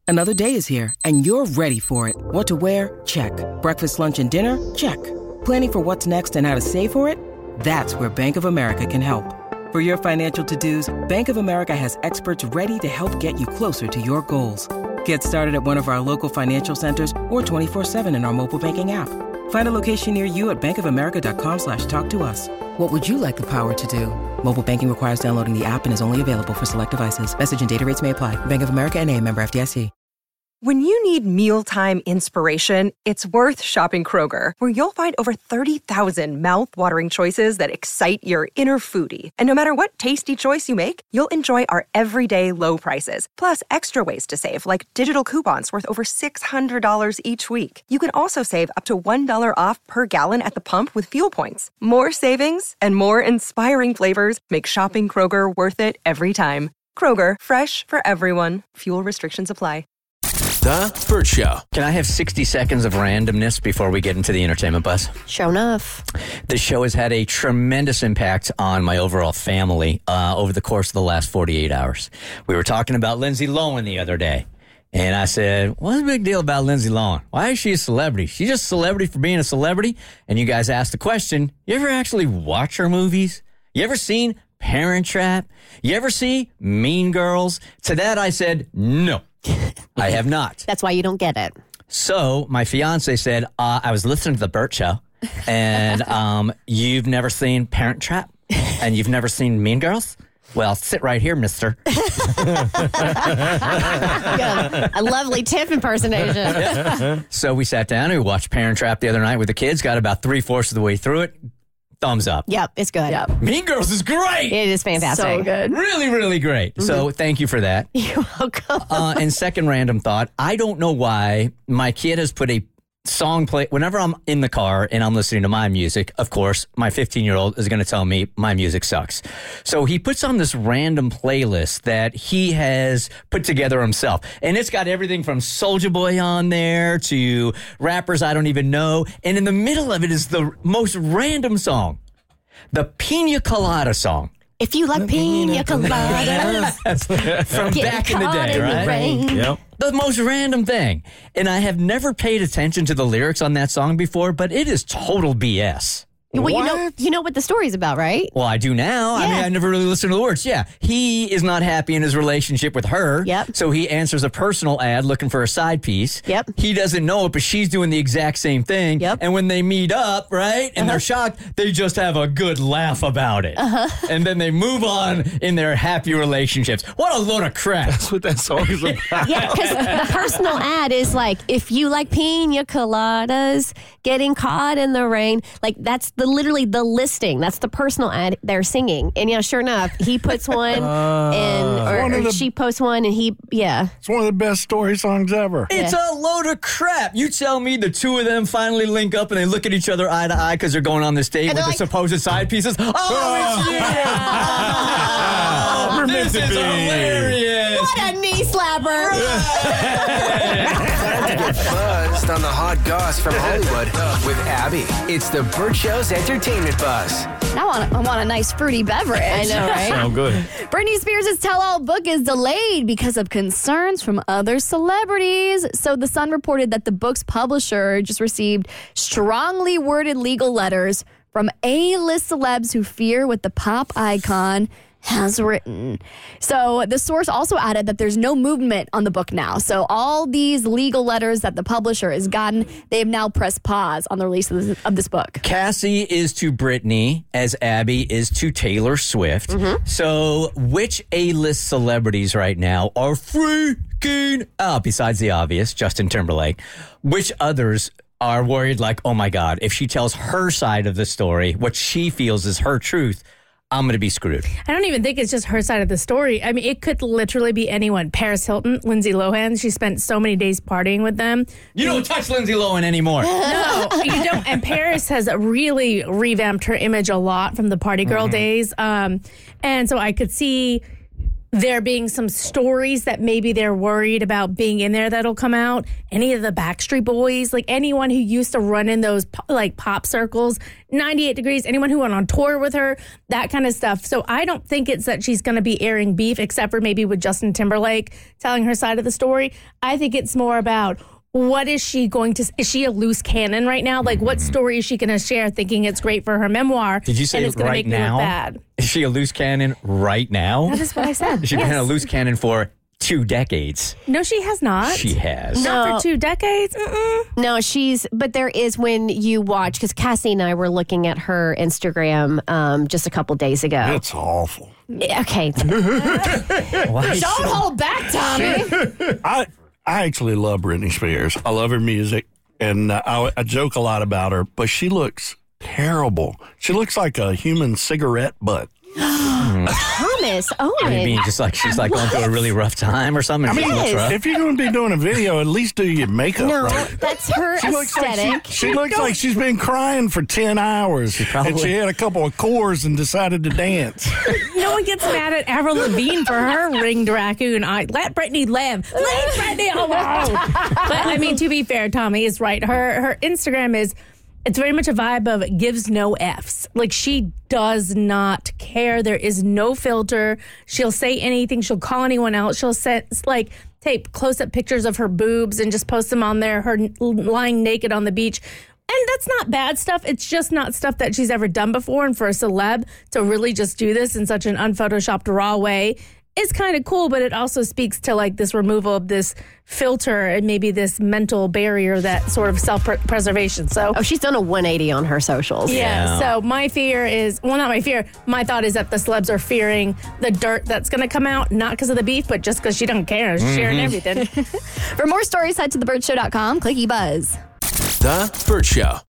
Another day is here, and you're ready for it. What to wear? Check. Breakfast, lunch, and dinner? Check. Planning for what's next and how to save for it? That's where Bank of America can help. For your financial to-dos, Bank of America has experts ready to help get you closer to your goals. Get started at one of our local financial centers or 24/7 in our mobile banking app. Find a location near you at bankofamerica.com/talktous. What would you like the power to do? Mobile banking requires downloading the app and is only available for select devices. Message and data rates may apply. Bank of America N.A., member FDIC. When you need mealtime inspiration, it's worth shopping Kroger, where you'll find over 30,000 mouth-watering choices that excite your inner foodie. And no matter what tasty choice you make, you'll enjoy our everyday low prices, plus extra ways to save, like digital coupons worth over $600 each week. You can also save up to $1 off per gallon at the pump with fuel points. More savings and more inspiring flavors make shopping Kroger worth it every time. Kroger, fresh for everyone. Fuel restrictions apply. The Burt Show. Can I have 60 seconds of randomness before we get into the entertainment buzz? Sure enough. This show has had a tremendous impact on my overall family over the course of the last 48 hours. We were talking about Lindsay Lohan the other day, and I said, what's the big deal about Lindsay Lohan? Why is she a celebrity? She's just a celebrity for being a celebrity. And you guys asked the question, you ever actually watch her movies? You ever seen Parent Trap? You ever see Mean Girls? To that I said, no. I have not. That's why you don't get it. So my fiance said, I was listening to the Burt Show, and you've never seen Parent Trap, and you've never seen Mean Girls? Well, sit right here, mister. A lovely Tiff impersonation. Yeah. So we sat down and we watched Parent Trap the other night with the kids, got about 3/4 of the way through it. Thumbs up. Yep, it's good. Yep. Mean Girls is great. It is fantastic. So good. Really, really great. Mm-hmm. So thank you for that. You're welcome. And second random thought, I don't know why my kid has put a song play. Whenever I'm in the car and I'm listening to my music, of course, my 15-year-old is going to tell me my music sucks. So he puts on this random playlist that he has put together himself. And it's got everything from Soulja Boy on there to rappers I don't even know. And in the middle of it is the most random song, the Pina Colada song. If you like pina coladas, from back in the day, right? Yep. The most random thing. And I have never paid attention to the lyrics on that song before, but it is total BS. Well, you know what the story's about, right? Well, I do now. Yeah. I mean, I never really listened to the words. Yeah. He is not happy in his relationship with her. Yep. So he answers a personal ad looking for a side piece. Yep. He doesn't know it, but she's doing the exact same thing. Yep. And when they meet up, right, and they're shocked, they just have a good laugh about it. And then they move on in their happy relationships. What a load of crap. That's what that song is about. Yeah, because the personal ad is like, if you like pina coladas, getting caught in the rain, like that's literally the listing. That's the personal ad they're singing. And yeah, sure enough, he puts one in, or she posts one, and It's one of the best story songs ever. It's a load of crap. You tell me the two of them finally link up and they look at each other eye to eye because they're going on this date with the supposed side pieces. Oh, it's you! We're This meant to is be. hilarious. what a knee slapper. Time to get buzzed on the hot goss from Hollywood with Abby. It's the Burt Show's entertainment buzz. I want a nice fruity beverage. I know, right? Sound good. Britney Spears' tell-all book is delayed because of concerns from other celebrities. So The Sun reported that the book's publisher just received strongly worded legal letters from A-list celebs who fear what the pop icon has written. So the source also added that there's no movement on the book now. So all these legal letters that the publisher has gotten, they have now pressed pause on the release of this book. Cassie is to Britney as Abby is to Taylor Swift. So which A-list celebrities right now are freaking out, besides the obvious, Justin Timberlake? Which others are worried like, oh my God, if she tells her side of the story, what she feels is her truth, I'm going to be screwed. I don't even think it's just her side of the story. I mean, it could literally be anyone. Paris Hilton, Lindsay Lohan. She spent so many days partying with them. You don't touch Lindsay Lohan anymore. No, you don't. And Paris has really revamped her image a lot from the party girl days. And so I could see there being some stories that maybe they're worried about being in there that'll come out. Any of the Backstreet Boys, like anyone who used to run in those pop circles, 98 Degrees, anyone who went on tour with her, that kind of stuff. So I don't think it's that she's going to be airing beef, except for maybe with Justin Timberlake telling her side of the story. I think it's more about what is she going to, is she a loose cannon right now? Like what story is she going to share thinking it's great for her memoir? Did you say and it's gonna right make me look now? bad? Is she a loose cannon right now? That is what I said. She's been a loose cannon for 2 decades. No, she has not. She has. Not No. for 2 decades. No, but there is when you watch, because Cassie and I were looking at her Instagram just a couple days ago. It's awful. Okay. Why is Don't she- hold back, Tommy. I actually love Britney Spears. I love her music, and I joke a lot about her, but she looks terrible. She looks like a human cigarette butt. Thomas I Owen. mean, just like she's like going through a really rough time or something. I mean, She looks rough. if you're going to be doing a video, at least do your makeup No, right. that's her She looks aesthetic. like she looks like she's been crying for 10 hours. probably- And she had a couple of cores and decided to dance. No one gets mad at Avril Lavigne for her ringed raccoon eye. Let Britney live. Leave Britney alone. But I mean, to be fair, Tommy is right. Her Instagram it's very much a vibe of gives no Fs. Like she does not care. There is no filter. She'll say anything. She'll call anyone out. She'll tape close-up pictures of her boobs and just post them on there, her lying naked on the beach. And that's not bad stuff. It's just not stuff that she's ever done before. And for a celeb to really just do this in such an unphotoshopped, raw way is kind of cool. But it also speaks to like this removal of this filter and maybe this mental barrier, that sort of self-preservation. So, Oh, she's done a 180 on her socials. yeah. So my fear is, well, not my fear. My thought is that the celebs are fearing the dirt that's going to come out, not because of the beef, but just because she doesn't care. She's sharing everything. For more stories, head to thebirdshow.com. Click eBuzz. The Burt Show.